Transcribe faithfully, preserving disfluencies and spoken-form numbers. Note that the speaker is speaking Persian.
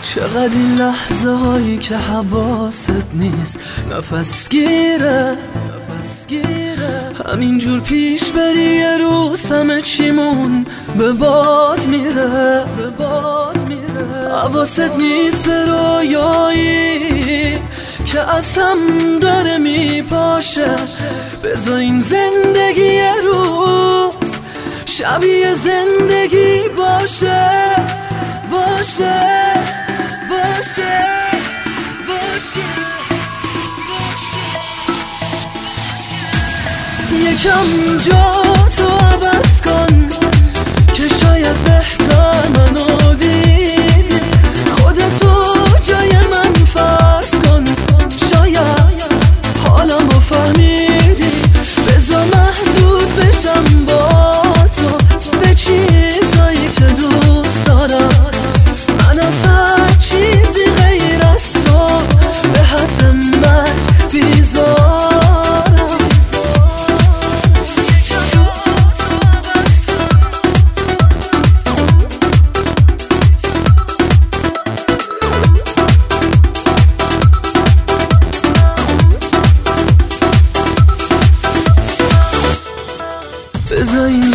چقدر این لحظه هایی که حواست نیست نفس گیره نفس گیره همینجور پیش بری یه روز همه چیمون به باد میره به باد میره حواست نیست به رویایی که از هم داره میپاشه بذار این زندگی یه روز شبیه زندگی باشه باشه باشه باشه یکم جا تو عوض کن که شاید بهتر منو دیدی خودتو جای من فرض کن شاید حالمو فهمیدی بذار محدود بشم با تو به چیزایی که دوست دارم من از هر چیزی غیر از تو به حد من بیزارم بذار این